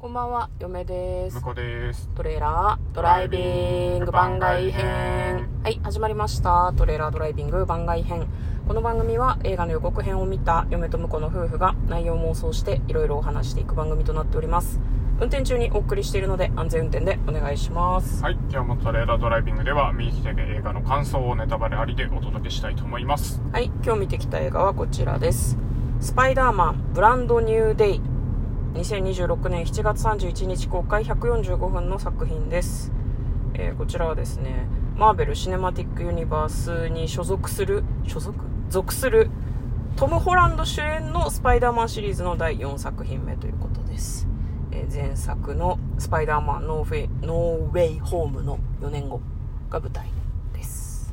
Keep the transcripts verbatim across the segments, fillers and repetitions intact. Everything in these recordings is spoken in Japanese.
こんばんは、嫁です。 向こうです。 トレーラードライビング番外編。はい、始まりました。トレーラードライビング番外編。この番組は映画の予告編を見た嫁と婿の夫婦が内容を妄想していろいろお話していく番組となっております。運転中にお送りしているので安全運転でお願いします。 はい、今日もトレーラードライビングでは見に来て映画の感想をネタバレありでお届けしたいと思います。 はい、今日見てきた映画はこちらです。スパイダーマンブランドニューデイ。にせんにじゅうろくねんしちがつさんじゅういちにち公開ひゃくよんじゅうごふんの作品です。えー、こちらはですね、マーベル・シネマティック・ユニバースに所属する所属属するトム・ホランド主演のスパイダーマンシリーズのだいよんさく品目ということです。えー、前作のスパイダーマンノーフェイノーウェイホームのよねんごが舞台です。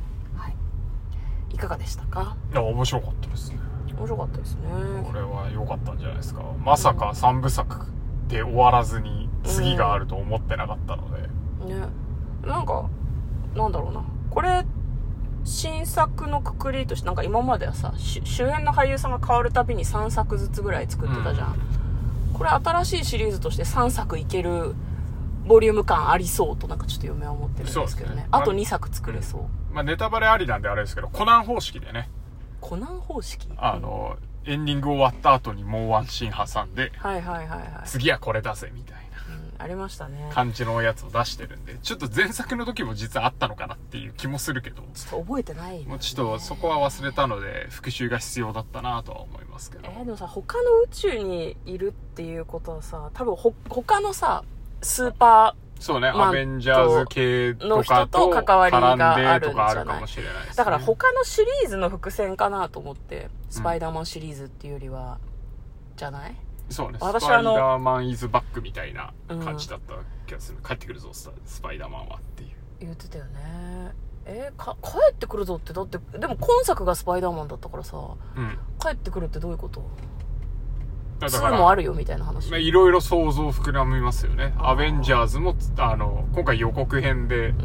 はい、いかがでしたか？ いや、面白かったですね。 面白かったですね。 これは良かったんじゃないですか。まさかさんぶさくで終わらずに次があると思ってなかったので、 うん、ね、なんかなんだろうな、これ新作のくくりとしてなんか今まではさ、主演の俳優さんが変わるたびにさんさくずつぐらい作ってたじゃん、うん、これ新しいシリーズとしてさんさくいけるボリューム感ありそうとなんかちょっと嫁は思ってるんですけど ね, ねあとにさく作れそう、 まあ、ネタバレありなんであれですけど、コナン方式でね、 コナン方式、 あの、うん、エンディング終わった後にもうワンシーン挟んで、 はいはいはいはい、 次はこれ出せみたいな、 うん、ありましたね、 感じのやつを出してるんで、ちょっと前作の時も実はあったのかなっていう気もするけど、 ちょっと覚えてない、ね、 もうちょっとそこは忘れたので復習が必要だったなとは思いますけど。 えー、でもさ、他の宇宙にいるっていうことはさ、多分ほ他のさスーパーそうね、アベンジャーズ系とかと関わりがあるんじゃない？ 絡んでとかあるかもしれないですね。 だから他のシリーズの伏線かなと思って、スパイダーマンシリーズっていうよりは、うん、じゃない？ そうね、スパイダーマンイズバックみたいな感じだった気がする、うん、帰ってくるぞスパイダーマンはっていう言ってたよね。えー、か帰ってくるぞって、だってでも今作がスパイダーマンだったからさ、うん、帰ってくるってどういうこと？ツーもあるよみたいな話。 いろいろ想像膨らみますよね。アベンジャーズもあの今回予告編で、うん、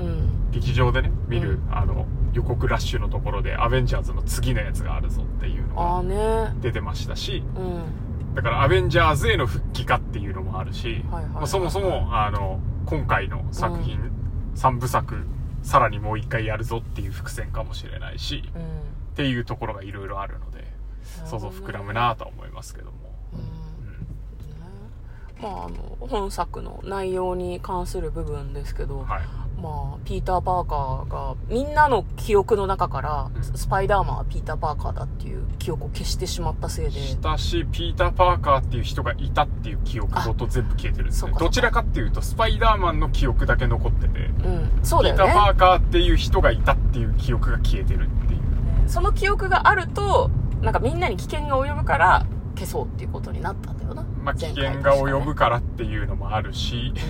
劇場でね見る、うん、あの予告ラッシュのところでアベンジャーズの次のやつがあるぞっていうのが出てましたし、うん、だからアベンジャーズへの復帰かっていうのもあるし、はいはいはいはい、まあ、そもそもあの今回の作品、うん、さんぶさくさらにもう一回やるぞっていう伏線かもしれないし、うん、っていうところがいろいろあるので想像膨らむなとは思いますけども、 まあ、あの本作の内容に関する部分ですけど、はい、まあ、ピーター・パーカーがみんなの記憶の中から、うん、スパイダーマンはピーター・パーカーだっていう記憶を消してしまったせいでしたし、ピーター・パーカーっていう人がいたっていう記憶ごと全部消えてるんですね。どちらかっていうとスパイダーマンの記憶だけ残ってて、うん、そうだよね、ピーター・パーカーっていう人がいたっていう記憶が消えてるっていう、 その記憶があるとなんかみんなに危険が及ぶから消そうっていうことになったんだよな。 まあ、危険が及ぶからっていうのもあるし、うん、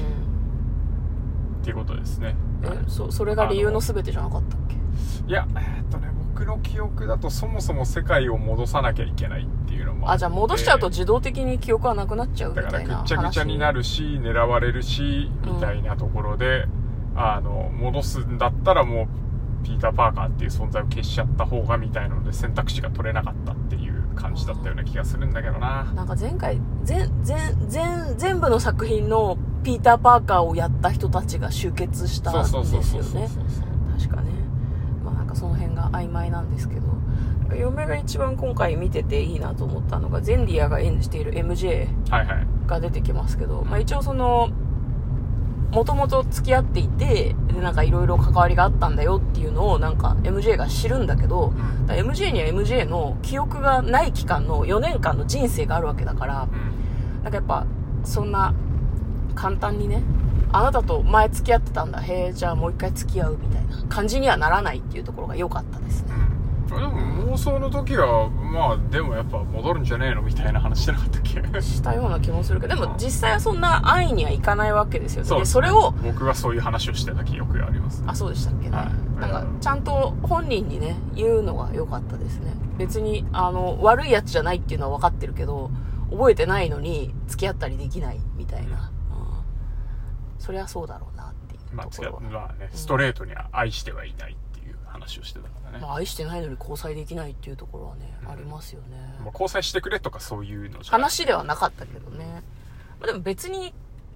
っていうことですね。 え、そ, それが理由の全てじゃなかったっけ？ いや、えーっとね、僕の記憶だとそもそも世界を戻さなきゃいけないっていうのも あ, あじゃあ戻しちゃうと自動的に記憶はなくなっちゃうみたいな話。 だからぐっちゃぐちゃになるし狙われるしみたいなところで、うん、あの戻すんだったらもうピーター・パーカーっていう存在を消しちゃった方がみたいなので選択肢が取れなかったっていう感じだったような気がするんだけどな。 なんか前回全全全全部の作品のピーター・パーカーをやった人たちが集結したんですよね。確かね。まあなんかその辺が曖昧なんですけど、嫁が一番今回見てていいなと思ったのがゼンディアが演じている エムジェー が出てきますけど、はいはい、まあ一応そのもともと付き合っていて、でなんかいろいろ関わりがあったんだよっていうのをなんか エムジェー が知るんだけど、うん、エムジェー には エムジェー の記憶がない期間のよねんかんの人生があるわけだから、うん、なんかやっぱそんな簡単にね、あなたと前付き合ってたんだ、へえじゃあもう一回付き合うみたいな感じにはならないっていうところが良かったですね。 でも妄想の時はまあでもやっぱ戻るんじゃねえのみたいな話してなかったっけ？したような気もするけど、でも実際はそんな安易にはいかないわけですよね。 そうですね。 それを僕はそういう話をしてた記憶があります、ね、 あ、そうでしたっけね、はい、なんかちゃんと本人にね言うのが良かったですね。別にあの悪いやつじゃないっていうのは分かってるけど覚えてないのに付き合ったりできないみたいな、うんうん、そりゃそうだろうなっていうところは、 まあ、まあね、ストレートには愛してはいない話をしてたからね。 まあ、愛してないのに交際できないっていうところはね、うん、ありますよね。 まあ、交際してくれとかそういうのじゃ話ではなかったけどね。まあ、でも別に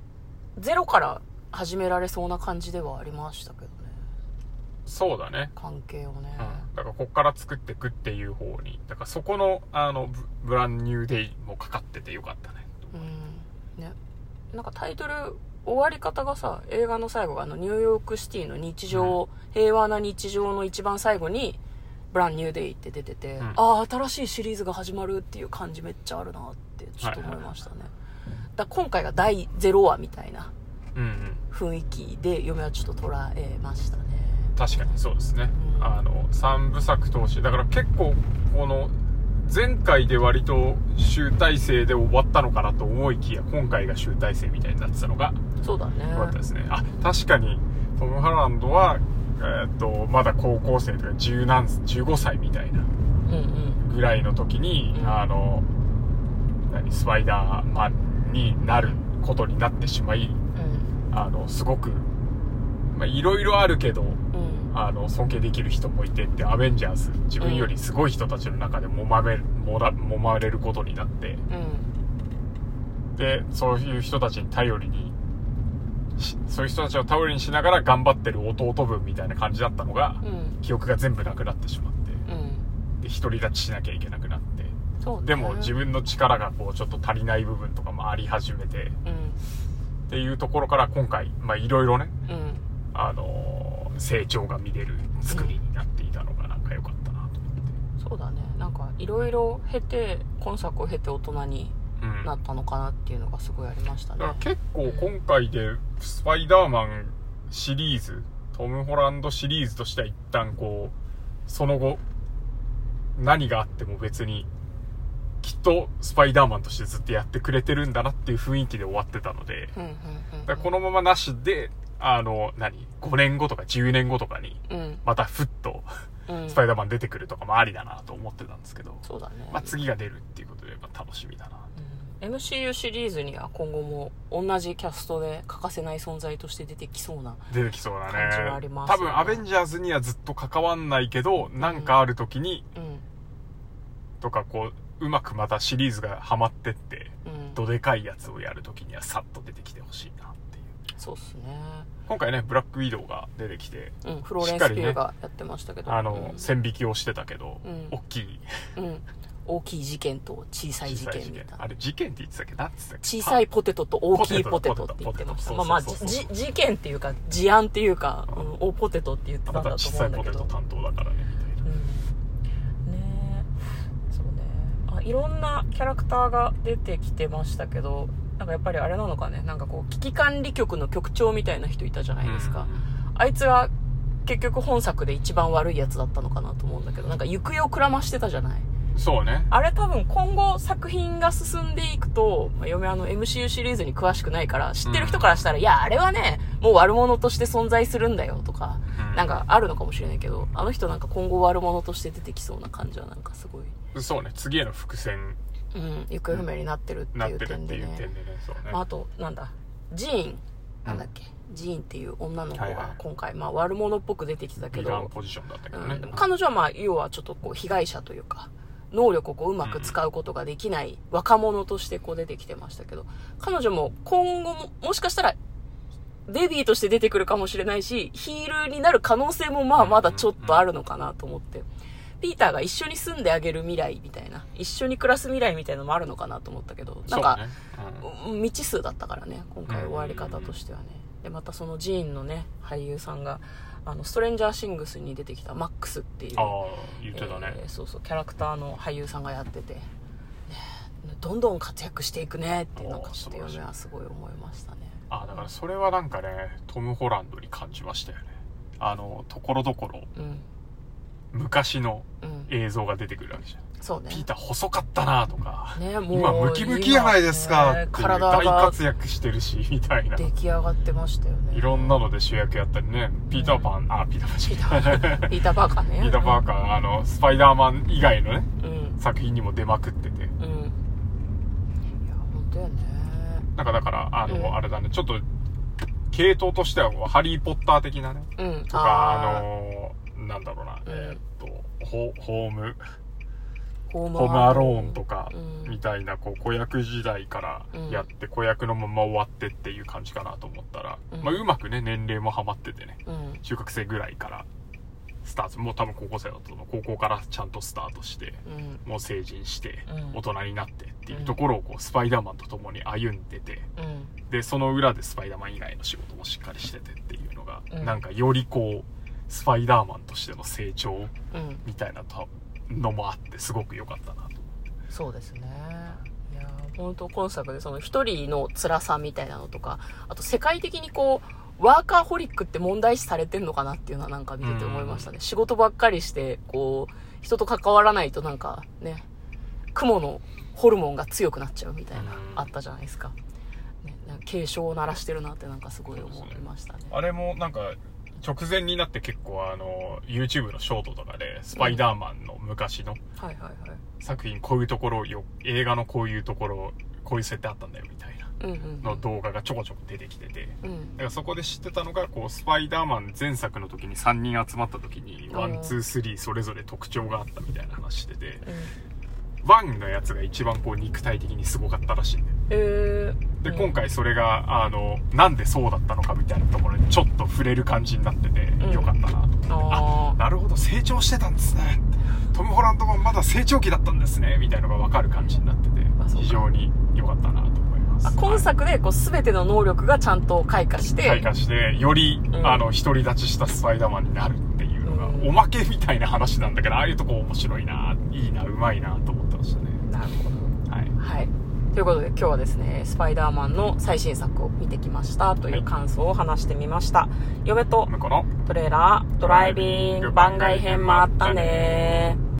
ゼロから始められそうな感じではありましたけどね。 そうだね。 関係をね。 うん。だからこっから作っていくっていう方に、だからそこのあのブブランニューデイもかかっててよかったね。 うん。ね。なんかタイトル終わり方がさ、映画の最後があのニューヨークシティの日常、うん、平和な日常の一番最後にブランニューデイって出てて、うん、ああ新しいシリーズが始まるっていう感じめっちゃあるなってちょっと思いましたね。はいはいはい、だ今回がだいゼロわみたいな雰囲気で嫁はちょっと捉えましたね。 確かにそうですね。うん、あのさんぶさく通してだから結構この前回で割と集大成で終わったのかなと思いきや今回が集大成みたいになってたのがそうだね。 よかったですね。あ、確かにトム・ハランドは、えー、っとまだ高校生とかじゅうなんじゅうごさいみたいなぐらいの時に、うんうん、あの何スパイダーマンになることになってしまい、うん、あのすごくまあいろいろあるけど。あの尊敬できる人もいてってアベンジャーズ自分よりすごい人たちの中でもまめる、もら揉まれることになって、うん、でそういう人たちに頼りにそういう人たちを頼りにしながら頑張ってる弟分みたいな感じだったのが、うん、記憶が全部なくなってしまって、うん、で独り立ちしなきゃいけなくなって、そうね、でも自分の力がこうちょっと足りない部分とかもあり始めて、うん、っていうところから今回まあいろいろね、うん、あの成長が見れる作りになっていたのがなんか良かったなと思って、 うん、そうだね。なんかいろいろ経て今作を経て大人になったのかなっていうのがすごいありましたね。 だから結構今回でスパイダーマンシリーズトム・ホランドシリーズとしては一旦こうその後何があっても別にきっとスパイダーマンとしてずっとやってくれてるんだなっていう雰囲気で終わってたので、うんうんうんうん、だからこのままなしであの何ごねんごとかじゅうねんごとかにまたふっと、うん、スパイダーマン出てくるとかもありだなと思ってたんですけど、 そうだね。 まあ、次が出るっていうことでまあ楽しみだな、 うん、エムシーユー シリーズには今後も同じキャストで欠かせない存在として出てきそうな出てきそうだね。 感じはありますね。 多分アベンジャーズにはずっと関わんないけどなんかある時に、うん、とかこううまくまたシリーズがハマってって、うん、どでかいやつをやる時にはさっと出てきてほしいなっていう。 そうっすね。 今回ねブラックウィドウが出てきて、 うん、フローレンス・ピューがやってましたけど、 ね、あの、うん、線引きをしてたけど、うん、大きい、 うん、大きい事件と小さい事件みたいな。 あれ事件って言ってたっけ？なんつったっけ？ 小さいポテトと大きいポテトって言ってました。まあまあじ事件っていうか事案っていうか、うん、大ポテトって言ってたんだと思うんだけど。 小さいポテト担当だからねみたいな。 うん、ねえ、そうね。あ、いろんなキャラクターが出てきてましたけど。なんかやっぱりあれなのかね、なんかこう危機管理局の局長みたいな人いたじゃないですか、うん、あいつは結局本作で一番悪いやつだったのかなと思うんだけど、なんか行方をくらましてたじゃない。 そうね。 あれ多分今後作品が進んでいくと、まあ、嫁あの エムシーユー シリーズに詳しくないから知ってる人からしたら、うん、いやあれはねもう悪者として存在するんだよとか、うん、なんかあるのかもしれないけど、あの人なんか今後悪者として出てきそうな感じはなんかすごい。 そうね、次への伏線うん、行方不明になってるっていう点でね。あとなんだジーンなんだっけ、うん、ジーンっていう女の子が今回、はいはい、まあ悪者っぽく出てきてたけど、 ヴィランポジションだったけどね、うん、でも彼女はまあ要はちょっとこう被害者というか能力をこううまく使うことができない若者としてこう出てきてましたけど、彼女も今後ももしかしたらデビーとして出てくるかもしれないし、ヒールになる可能性もまあまだちょっとあるのかなと思って、ピーターが一緒に住んであげる未来みたいな、一緒に暮らす未来みたいなのもあるのかなと思ったけど、なんか、ねうん、未知数だったからね、今回終わり方としてはね。でまたそのジーンのね俳優さんがあのストレンジャーシングスに出てきたマックスっていう、 あ言ってたね、 えー、そうそうキャラクターの俳優さんがやってて、ね、どんどん活躍していくねっていうのがちょっと嫁はすごい思いましたね。 あだからそれはなんかねトム・ホランドに感じましたよね。あのところどころ、うん昔の映像が出てくるわけじゃん、うん、そうね、ピーター細かったなとか、ね、もう今ムキムキやないですかっていう大活躍してるしみたいな出来上がってましたよね。 いろんなので主役やったりね、ピーターパン、うん、あピーターパンピーター、ピーターパーカーねピーターパーカーあのスパイダーマン以外のね、うん、作品にも出まくってて、うん、いや本当やね。 なんかだからあの、うん、あれだねちょっと系統としてはハリーポッター的なね、うん、とかあのなんだろうな、うん、えー、っとホ、ホームホームホームアローンとかうんみたいなこう子役時代からやって子役のまま終わってっていう感じかなと思ったら、 うんまあ、うまくね年齢もハマっててね、 うん中学生ぐらいからスタート、もう多分高校生だったの高校からちゃんとスタートして、 うんもう成人してうん大人になってっていうところをこうスパイダーマンと共に歩んでて、 うんでその裏でスパイダーマン以外の仕事もしっかりしててっていうのが、 うんなんかよりこうスパイダーマンとしての成長うんみたいなのもあってすごく良かったなと。 そうですね。いや本当今作でその一人の辛さみたいなのとか、あと世界的にこうワーカーホリックって問題視されてんのかなっていうのはなんか見てて思いましたね。仕事ばっかりしてこう人と関わらないとなんかね、雲のホルモンが強くなっちゃうみたいなあったじゃないですか。ね、なんか警鐘を鳴らしてるなってなんかすごい思いましたね。 あれもなんか直前になって結構あの YouTube のショートとかでスパイダーマンの昔のはいはいはい。 作品こういうところよ映画のこういうところこういう設定あったんだよみたいなうんうんの動画がちょこちょこ出てきてて、 うんだからそこで知ってたのがこうスパイダーマン前作の時にさんにん集まった時にワンツースリーそれぞれ特徴があったみたいな話してて、ワンのやつが一番こう肉体的にすごかったらしいんだよ。 えー、 で、 うん今回それがあのなんでそうだったのかみたいなところにちょっと触れる感じになってて、 うんよかったなと思って、 ああ、なるほど成長してたんですね、トム・ホランドマンまだ成長期だったんですねみたいなのが分かる感じになってて、 あそうか非常に良かったなと思います。 あ今作でこう全ての能力がちゃんと開花して、 開花してより、 うんあの独り立ちしたスパイダーマンになるっていうのが、 うんおまけみたいな話なんだけど、ああいうとこ面白いないいなうまいなと思ってましたね。 なるほど。 はい、 はい。ということで今日はですね、スパイダーマンの最新作を見てきましたという感想を話してみました。嫁と向こうのトレーラードライビング番外編もあったね。